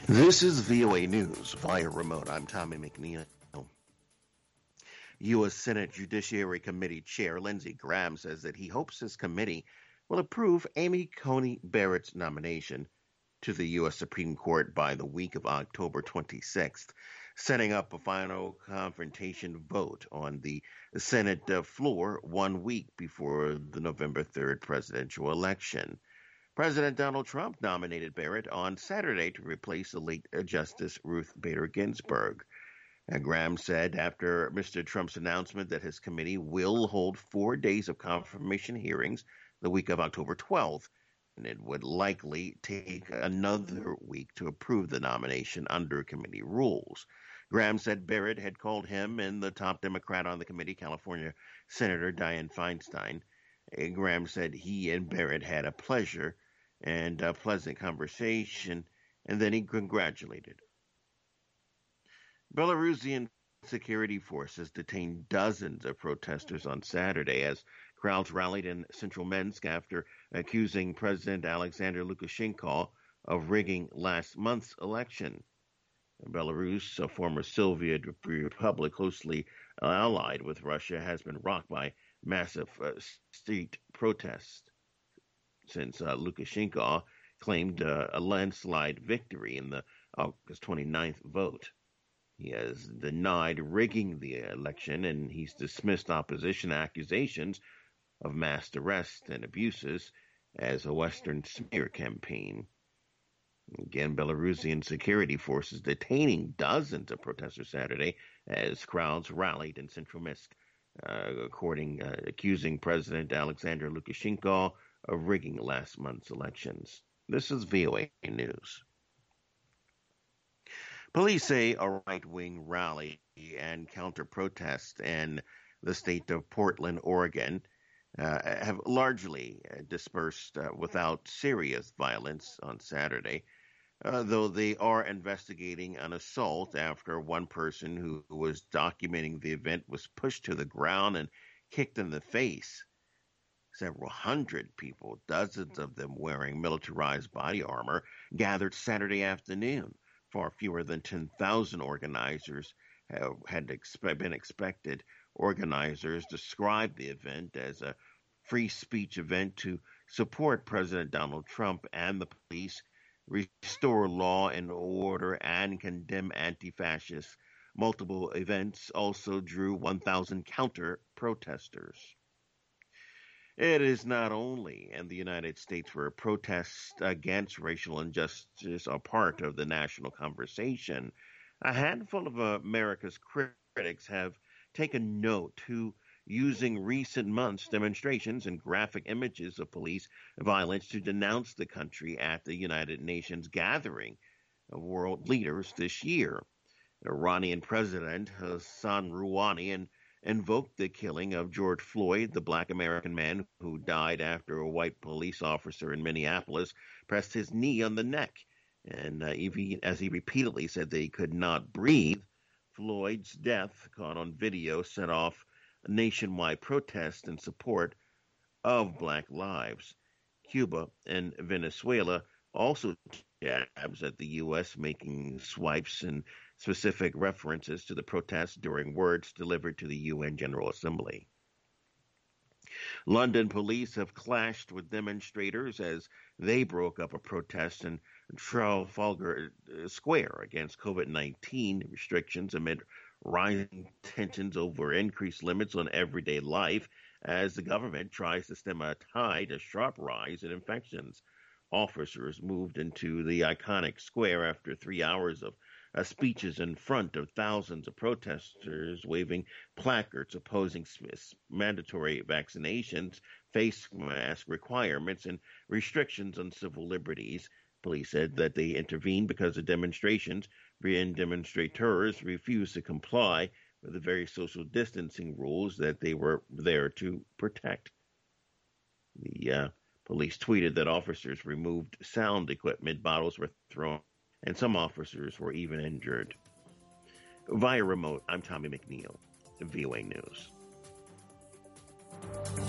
This is VOA News via remote. I'm Tommy McNeil. U.S. Senate Judiciary Committee Chair Lindsey Graham says that he hopes his committee will approve Amy Coney Barrett's nomination to the U.S. Supreme Court by the week of October 26th, setting up a final confrontation vote on the Senate floor 1 week before the November 3rd presidential election. President Donald Trump nominated Barrett on Saturday to replace the late Justice Ruth Bader Ginsburg. Graham said after Mr. Trump's announcement that his committee will hold 4 days of confirmation hearings the week of October 12th, and it would likely take another week to approve the nomination under committee rules. Graham said Barrett had called him and the top Democrat on the committee, California Senator Dianne Feinstein. Graham said he and Barrett had a pleasant conversation, and then he congratulated. Belarusian security forces detained dozens of protesters on Saturday as crowds rallied in central Minsk after accusing President Alexander Lukashenko of rigging last month's election. Belarus, a former Soviet republic closely allied with Russia, has been rocked by massive street protests since Lukashenko claimed a landslide victory in the August 29th vote. He has denied rigging the election, and he's dismissed opposition accusations of mass arrests and abuses as a Western smear campaign. Again, Belarusian security forces detaining dozens of protesters Saturday as crowds rallied in central Minsk, accusing President Alexander Lukashenko of rigging last month's elections. This is VOA News. Police say a right-wing rally and counter-protest in the state of Portland, Oregon, have largely dispersed without serious violence on Saturday, though they are investigating an assault after one person who was documenting the event was pushed to the ground and kicked in the face. Several hundred people, dozens of them wearing militarized body armor, gathered Saturday afternoon. Far fewer than 10,000 organizers had been expected. Organizers described the event as a free speech event to support President Donald Trump and the police, restore law and order, and condemn anti-fascists. Multiple events also drew 1,000 counter-protesters. It is not only in the United States where protests against racial injustice are part of the national conversation. A handful of America's critics have taken note to using recent months' demonstrations and graphic images of police violence to denounce the country at the United Nations gathering of world leaders this year. Iranian President Hassan Rouhani invoked the killing of George Floyd, the black American man who died after a white police officer in Minneapolis pressed his knee on the neck. And as he repeatedly said that he could not breathe, Floyd's death, caught on video, set off a nationwide protest in support of black lives. Cuba and Venezuela also jabs at the U.S., making swipes and specific references to the protests during words delivered to the UN General Assembly. London police have clashed with demonstrators as they broke up a protest in Trafalgar Square against COVID-19 restrictions amid rising tensions over increased limits on everyday life as the government tries to stem a tide, a sharp rise in infections. Officers moved into the iconic square after 3 hours of speeches in front of thousands of protesters waving placards opposing mandatory vaccinations, face mask requirements, and restrictions on civil liberties. Police said that they intervened because the demonstrators refused to comply with the very social distancing rules that they were there to protect. The police tweeted that officers removed sound equipment, bottles were thrown, and some officers were even injured. Via remote, I'm Tommy McNeil, VOA News.